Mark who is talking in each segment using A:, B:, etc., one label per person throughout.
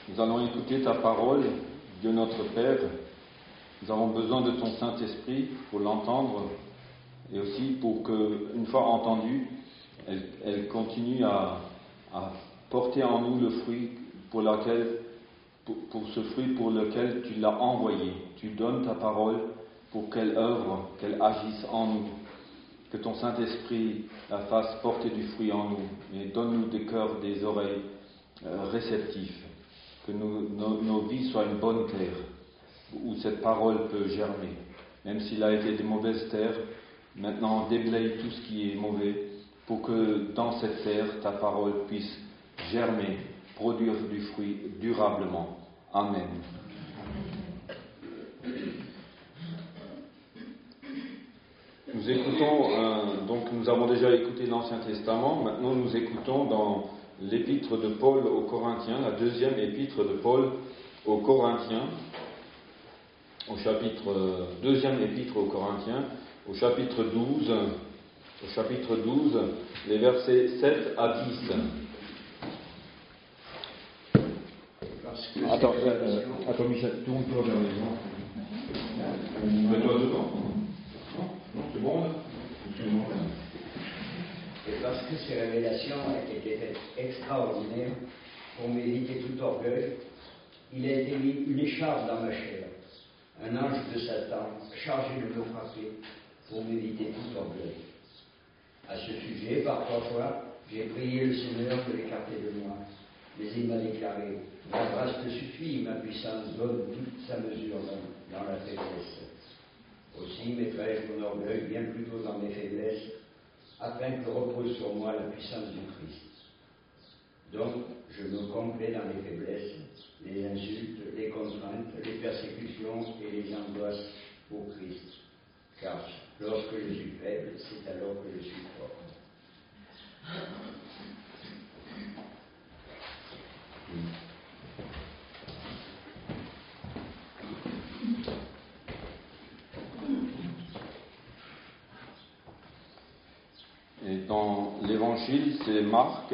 A: Nous allons écouter ta parole, Dieu notre Père. Nous avons besoin de ton Saint-Esprit pour l'entendre et aussi pour que, une fois entendue, elle continue à porter en nous le fruit pour ce fruit pour lequel tu l'as envoyé. Tu donnes ta parole pour qu'elle œuvre, qu'elle agisse en nous. Que ton Saint-Esprit la fasse porter du fruit en nous. Et donne-nous des cœurs, des oreilles réceptifs. Que nos vies soient une bonne terre où cette parole peut germer. Même s'il a été des mauvaises terres, maintenant déblaye tout ce qui est mauvais pour que dans cette terre, ta parole puisse germer, produire du fruit durablement. Amen. Nous écoutons, donc nous avons déjà écouté l'Ancien Testament, maintenant nous écoutons dans l'épître de Paul aux Corinthiens, la deuxième épître de Paul aux Corinthiens, deuxième épître aux Corinthiens, au chapitre 12, les versets 7 à 10. Attends, Michel, tourne-toi vers les gens. Mets-toi devant. Non, c'est bon, là.
B: Et parce que ces révélations étaient extraordinaires, pour m'éviter tout orgueil, il a été mis une écharpe dans ma chair, un ange de Satan, chargé de me frapper, pour m'éviter tout orgueil. À ce sujet, par 3 fois, j'ai prié le Seigneur de l'écarter de moi, mais il m'a déclaré: ma grâce te suffit, ma puissance donne toute sa mesure dans la faiblesse. Aussi mettrai-je mon orgueil bien plutôt dans mes faiblesses, afin que repose sur moi la puissance du Christ. Donc, je me complais dans les faiblesses, les insultes, les contraintes, les persécutions et les angoisses pour Christ. Car lorsque je suis faible, c'est alors que je suis fort.
A: Et dans l'évangile, c'est Marc,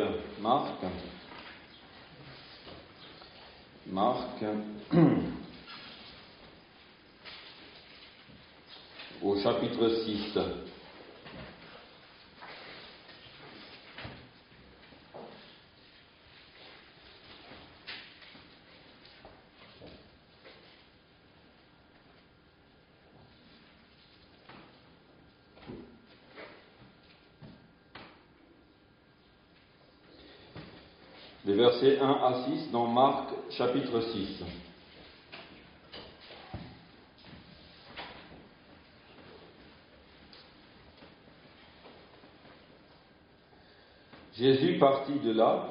A: au chapitre 6. Les versets 1 à 6 dans Marc chapitre 6. Jésus partit de là,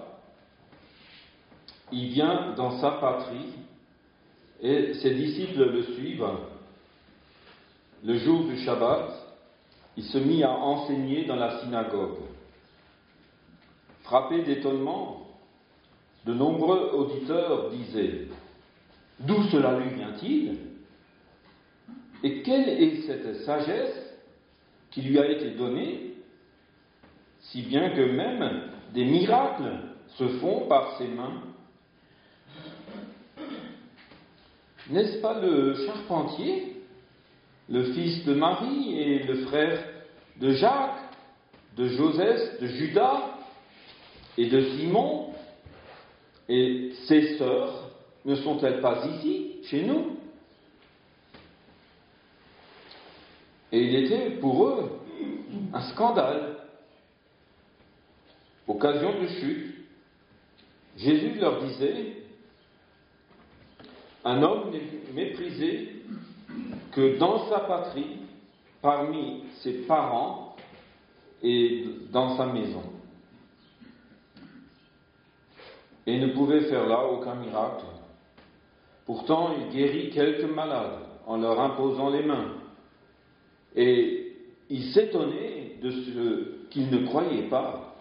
A: il vient dans sa patrie et ses disciples le suivent. Le jour du Shabbat, il se mit à enseigner dans la synagogue. Frappé d'étonnement, de nombreux auditeurs disaient: d'où cela lui vient-il? Et quelle est cette sagesse qui lui a été donnée, si bien que même des miracles se font par ses mains? N'est-ce pas le charpentier, le fils de Marie et le frère de Jacques, de Joseph, de Judas et de Simon? Et ses sœurs ne sont-elles pas ici, chez nous? Et il était pour eux un scandale. Occasion de chute, Jésus leur disait: un homme n'est méprisé que dans sa patrie, parmi ses parents et dans sa maison. Et ne pouvait faire là aucun miracle. Pourtant, il guérit quelques malades en leur imposant les mains. Et il s'étonnait de ce qu'ils ne croyaient pas.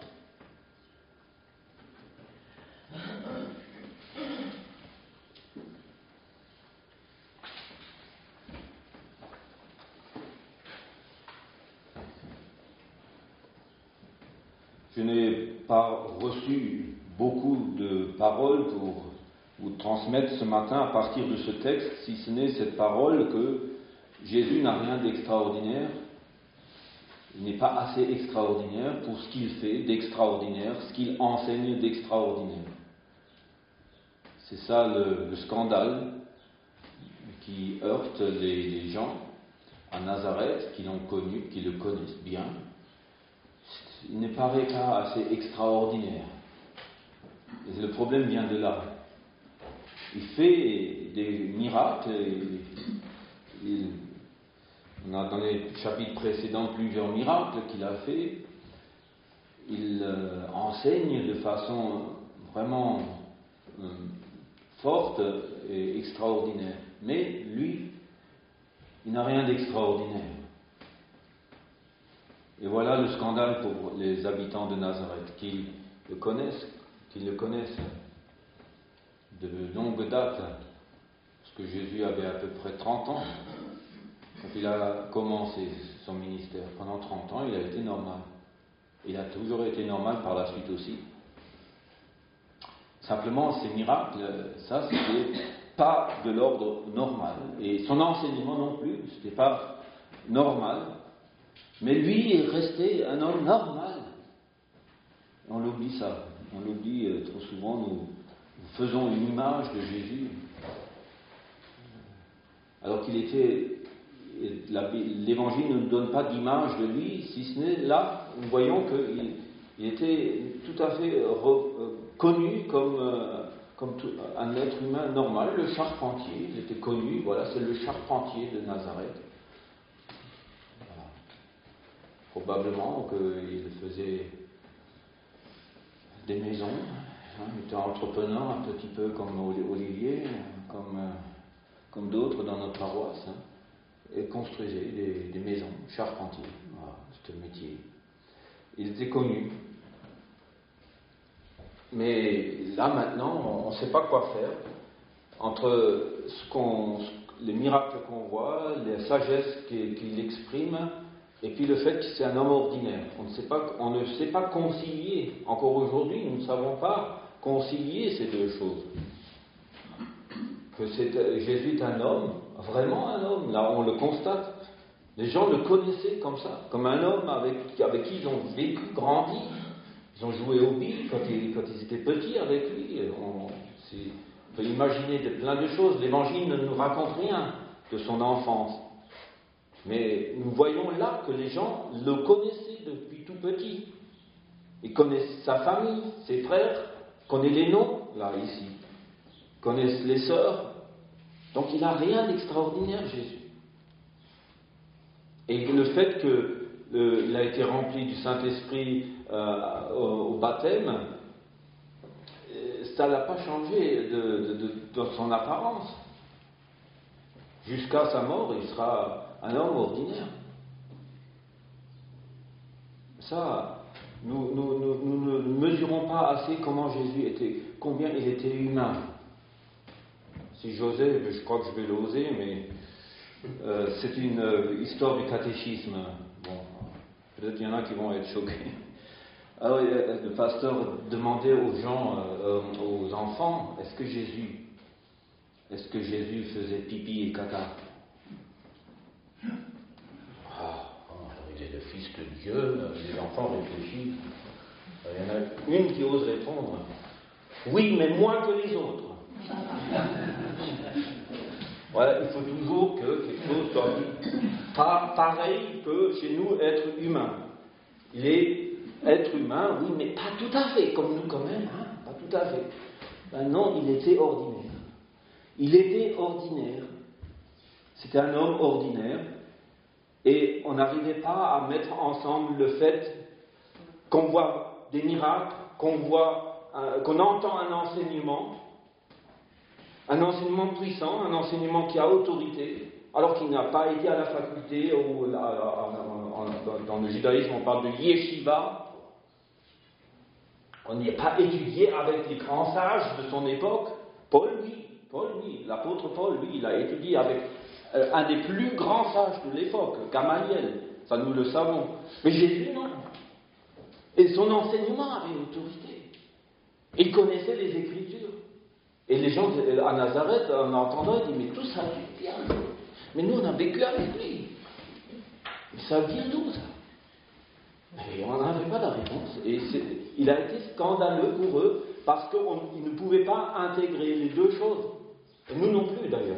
A: Je n'ai pas reçu beaucoup de paroles pour vous transmettre ce matin à partir de ce texte, si ce n'est cette parole que Jésus n'a rien d'extraordinaire, il n'est pas assez extraordinaire pour ce qu'il fait d'extraordinaire, ce qu'il enseigne d'extraordinaire. C'est ça le scandale qui heurte les gens à Nazareth, qui l'ont connu, qui le connaissent bien. Il ne paraît pas assez extraordinaire. Et le problème vient de là. Il fait des miracles. On a dans les chapitres précédents plusieurs miracles qu'il a fait. Il enseigne de façon vraiment forte et extraordinaire. Mais lui, il n'a rien d'extraordinaire. Et voilà le scandale pour les habitants de Nazareth, qui le connaissent de longue date, parce que Jésus avait à peu près 30 ans quand il a commencé son ministère. Pendant 30 ans, il a été normal. Il a toujours été normal par la suite aussi. Simplement, ces miracles, ça, c'était pas de l'ordre normal. Et son enseignement non plus, c'était pas normal. Mais lui est resté un homme normal. On l'oublie ça. On l'oublie trop souvent. Nous faisons une image de Jésus. Alors qu'il était... L'Évangile ne nous donne pas d'image de lui, si ce n'est là, nous voyons qu'il était tout à fait connu comme un être humain normal, le charpentier. Il était connu, voilà, c'est le charpentier de Nazareth. Voilà. Probablement qu'il faisait des maisons, il était entrepreneur un petit peu comme Olivier, comme d'autres dans notre paroisse, et construisait des maisons, charpentier. Voilà, c'était le métier. Il était connu. Mais là maintenant, on ne sait pas quoi faire entre les miracles qu'on voit, les sagesses qu'il exprime, et puis le fait que c'est un homme ordinaire. On ne sait pas concilier. Encore aujourd'hui, nous ne savons pas concilier ces deux choses. Que Jésus est un homme, vraiment un homme. Là, on le constate. Les gens le connaissaient comme ça, comme un homme avec qui ils ont vécu, grandi. Ils ont joué au billes quand ils étaient petits avec lui. On peut imaginer plein de choses. L'Évangile ne nous raconte rien de son enfance. Mais nous voyons là que les gens le connaissaient depuis tout petit. Ils connaissent sa famille, ses frères, connaissent les noms, là, ici. Connaissent les sœurs. Donc il n'a rien d'extraordinaire, Jésus. Et le fait qu'il a été rempli du Saint-Esprit au baptême, ça n'a pas changé de son apparence. Jusqu'à sa mort, il sera un homme ordinaire. Ça, nous ne mesurons pas assez comment Jésus était, combien il était humain. Si j'osais, je crois que je vais l'oser, mais c'est une histoire du catéchisme. Bon, peut-être qu'il y en a qui vont être choqués. Alors, le pasteur demandait aux gens, aux enfants, est-ce que Jésus faisait pipi et caca? Il est le Fils de Dieu, les enfants réfléchissent. Il y en a une qui ose répondre, oui, mais moins que les autres. Voilà, il faut toujours que quelque chose soit dit. Pareil que chez nous, être humain. Il est être humain, oui, mais pas tout à fait, comme nous quand même, hein, pas tout à fait. Ben non, il était ordinaire. Il était ordinaire. C'était un homme ordinaire. Et on n'arrivait pas à mettre ensemble le fait qu'on voit des miracles, qu'on entend un enseignement puissant, un enseignement qui a autorité, alors qu'il n'a pas été à la faculté, ou dans le judaïsme on parle de yeshiva. On n'y a pas étudié avec les grands sages de son époque. Paul, l'apôtre Paul, lui, il a étudié avec un des plus grands sages de l'époque, Gamaliel. Ça, nous le savons. Mais Jésus, non. Et son enseignement avait une autorité. Il connaissait les Écritures.
C: Et les gens à Nazareth, en entendant, ils disent, mais tout ça vient. Mais nous, on a vécu avec lui. Mais ça vient d'où, ça? Et on n'avait pas la réponse. Et il a été scandaleux pour eux, parce qu'ils ne pouvaient pas intégrer les deux choses. Et nous non plus, d'ailleurs.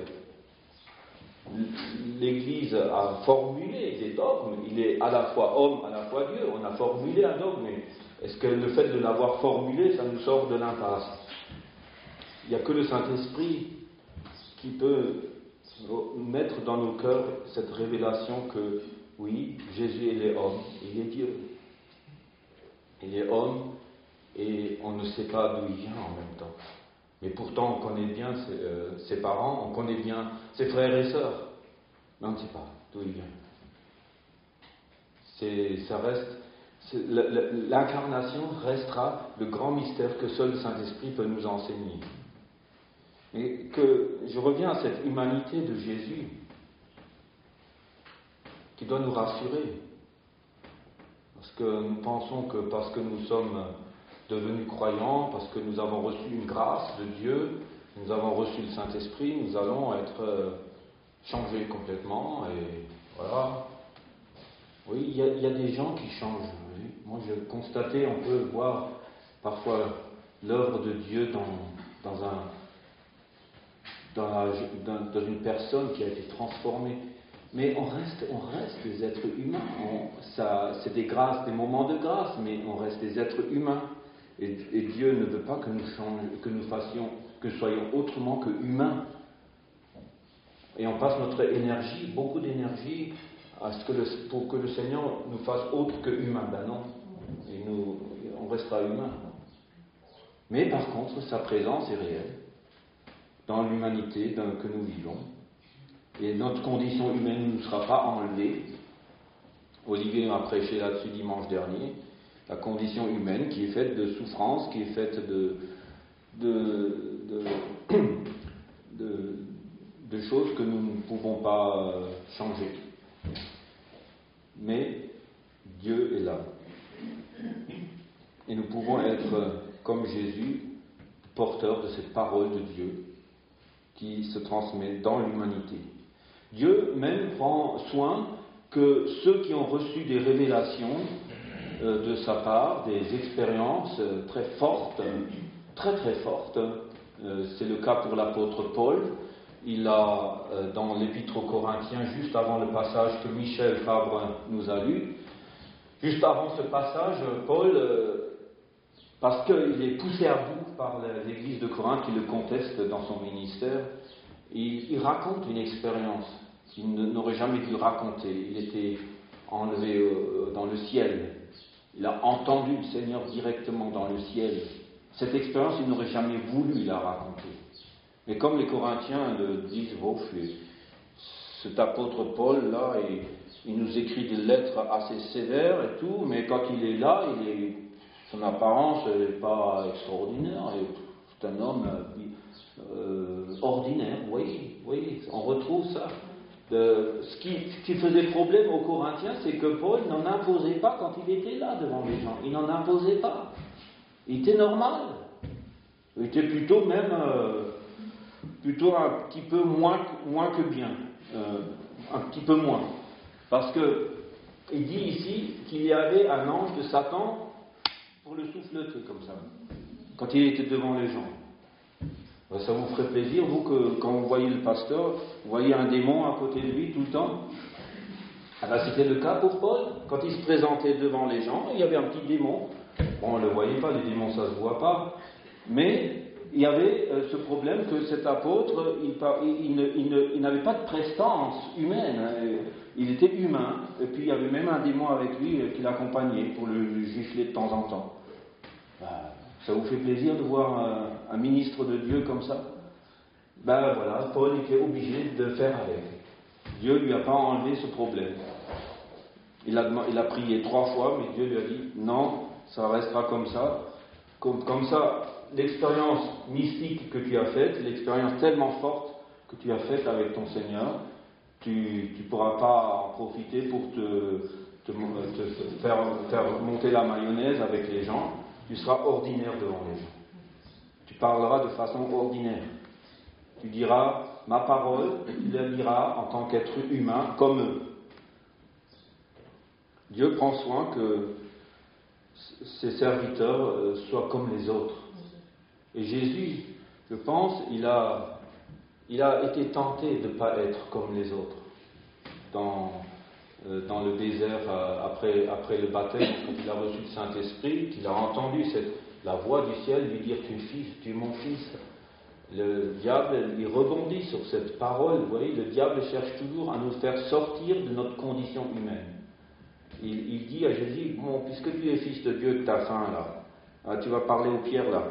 C: L'Église a formulé des dogmes. Il est à la fois homme, à la fois Dieu. On a formulé un dogme. Mais est-ce que le fait de l'avoir formulé, ça nous sort de l'impasse? Il n'y a que le Saint-Esprit qui peut mettre dans nos cœurs cette révélation que, oui, Jésus, il est homme, il est Dieu. Il est homme et on ne sait pas d'où il vient en même temps. Mais pourtant, on connaît bien ses parents, on connaît bien ses frères et sœurs, mais on ne sait pas d'où il vient. L'incarnation restera le grand mystère que seul le Saint-Esprit peut nous enseigner. Et que je reviens à cette humanité de Jésus qui doit nous rassurer. Parce que nous pensons que parce que nous sommes devenus croyants, parce que nous avons reçu une grâce de Dieu, nous avons reçu le Saint-Esprit, nous allons être changés complètement. Et voilà. Oui, il y a des gens qui changent. Oui. Moi, je constatais, on peut voir parfois l'œuvre de Dieu dans une personne qui a été transformée. Mais on reste des êtres humains. C'est des grâces, des moments de grâce, mais on reste des êtres humains. Et Dieu ne veut pas que nous soyons autrement que humains. Et on passe notre énergie, beaucoup d'énergie, pour que le Seigneur nous fasse autre que humains. Ben non. Et on restera humains. Mais par contre, sa présence est réelle dans l'humanité que nous vivons. Et notre condition humaine ne nous sera pas enlevée. Olivier a prêché là-dessus dimanche dernier. La condition humaine qui est faite de souffrance, qui est faite de choses que nous ne pouvons pas changer. Mais Dieu est là. Et nous pouvons être, comme Jésus, porteurs de cette parole de Dieu qui se transmet dans l'humanité. Dieu même prend soin que ceux qui ont reçu des révélations de sa part, des expériences très fortes, très très fortes, c'est le cas pour l'apôtre Paul. Il a, dans l'Épître aux Corinthiens, juste avant le passage que Michel Fabre nous a lu, juste avant ce passage, Paul, parce qu'il est poussé à bout par l'église de Corinthe qui le conteste dans son ministère, il raconte une expérience qu'il n'aurait jamais dû raconter. Il était enlevé dans le ciel. Il a entendu le Seigneur directement dans le ciel. Cette expérience, il n'aurait jamais voulu la raconter. Mais comme les Corinthiens le disent, cet apôtre Paul, là, il nous écrit des lettres assez sévères et tout, mais quand il est là, son apparence n'est pas extraordinaire. C'est un homme ordinaire, oui, on retrouve ça. Ce qui faisait problème aux Corinthiens, c'est que Paul n'en imposait pas quand il était là devant les gens. Il n'en imposait pas. Il était normal. Il était plutôt même un petit peu moins que bien. Un petit peu moins. Parce que il dit ici qu'il y avait un ange de Satan pour le souffleter comme ça, quand il était devant les gens. Ça vous ferait plaisir, vous, que quand vous voyez le pasteur, vous voyez un démon à côté de lui tout le temps? C'était le cas pour Paul. Quand il se présentait devant les gens, il y avait un petit démon. Bon, on ne le voyait pas, les démons, ça ne se voit pas. Mais il y avait ce problème que cet apôtre, il n'avait pas de prestance humaine. Il était humain, et puis il y avait même un démon avec lui qui l'accompagnait pour le gifler de temps en temps. Ça vous fait plaisir de voir un ministre de Dieu comme ça? Voilà, Paul était obligé de faire avec. Dieu ne lui a pas enlevé ce problème. Il a prié 3 fois, mais Dieu lui a dit non, ça restera comme ça. Comme ça, l'expérience mystique que tu as faite, l'expérience tellement forte que tu as faite avec ton Seigneur, tu ne pourras pas en profiter pour te faire monter la mayonnaise avec les gens. Tu seras ordinaire devant les gens. Tu parleras de façon ordinaire. Tu diras ma parole et tu la diras en tant qu'être humain comme eux. Dieu prend soin que ses serviteurs soient comme les autres. Et Jésus, je pense, il a été tenté de ne pas être comme les autres. Dans le désert, après le baptême, quand il a reçu le Saint-Esprit, qu'il a entendu la voix du ciel lui dire « Tu es mon fils ». Le diable, il rebondit sur cette parole. Vous voyez, le diable cherche toujours à nous faire sortir de notre condition humaine. Il dit à Jésus, bon, puisque tu es fils de Dieu, que tu as faim là, tu vas parler aux pierres là,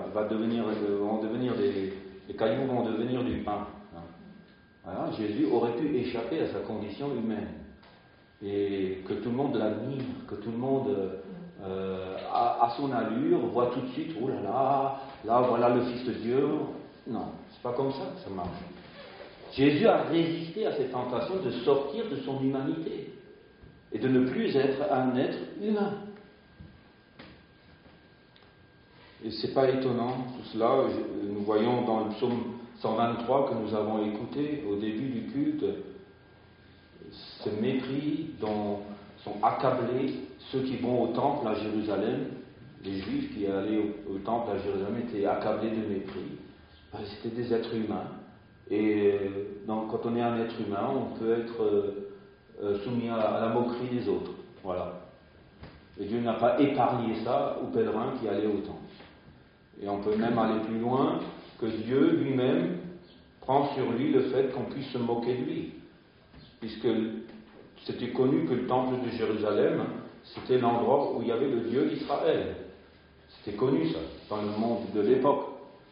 C: les cailloux vont devenir du pain. Voilà, Jésus aurait pu échapper à sa condition humaine. Et que tout le monde l'admire, que tout le monde, à son allure, voit tout de suite, oh là voilà le fils de Dieu. Non, c'est pas comme ça que ça marche. Jésus a résisté à cette tentation de sortir de son humanité et de ne plus être un être humain. Et c'est pas étonnant tout cela. Nous voyons dans le psaume 123 que nous avons écouté au début du culte ce mépris dont sont accablés ceux qui vont au temple à Jérusalem. Les Juifs qui allaient au temple à Jérusalem étaient accablés de mépris. C'était des êtres humains. Et donc, quand on est un être humain, on peut être soumis à la moquerie des autres. Voilà. Et Dieu n'a pas épargné ça aux pèlerins qui allaient au temple. Et on peut même aller plus loin, que Dieu lui-même prend sur lui le fait qu'on puisse se moquer de lui. Puisque c'était connu que le temple de Jérusalem, c'était l'endroit où il y avait le Dieu d'Israël. C'était connu ça, dans le monde de l'époque.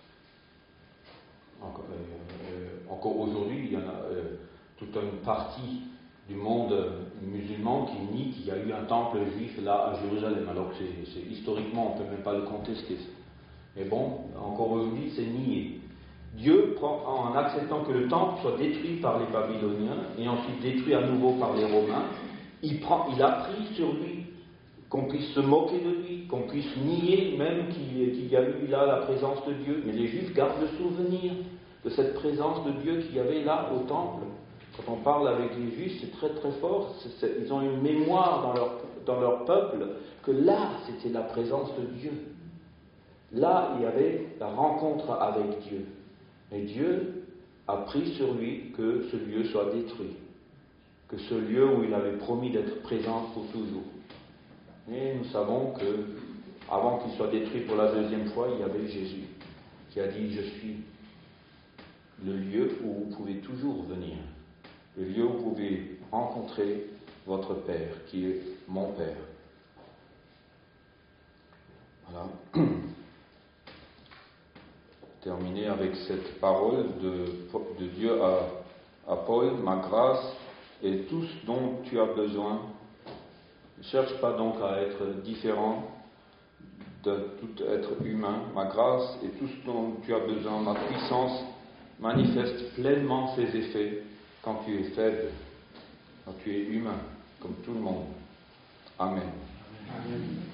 C: Encore aujourd'hui, il y en a toute une partie du monde musulman qui nie qu'il y a eu un temple juif là à Jérusalem, alors que c'est historiquement, on ne peut même pas le contester. Mais bon, encore aujourd'hui, c'est nié. Dieu prend, en acceptant que le temple soit détruit par les Babyloniens et ensuite détruit à nouveau par les Romains, il a pris sur lui qu'on puisse se moquer de lui, qu'on puisse nier même qu'il y a eu là la présence de Dieu. Mais les Juifs gardent le souvenir de cette présence de Dieu qu'il y avait là au temple. Quand on parle avec les Juifs, c'est très très fort. Ils ont une mémoire dans leur peuple que là, c'était la présence de Dieu. Là, il y avait la rencontre avec Dieu. Et Dieu a pris sur lui que ce lieu soit détruit. Que ce lieu où il avait promis d'être présent pour toujours. Et nous savons que, avant qu'il soit détruit pour la deuxième fois, il y avait Jésus qui a dit « Je suis le lieu où vous pouvez toujours venir. Le lieu où vous pouvez rencontrer votre Père, qui est mon Père. » Voilà. Terminer avec cette parole de Dieu à Paul, ma grâce est tout ce dont tu as besoin. Ne cherche pas donc à être différent de tout être humain. Ma grâce est tout ce dont tu as besoin. Ma puissance manifeste pleinement ses effets quand tu es faible, quand tu es humain, comme tout le monde. Amen.
B: Amen.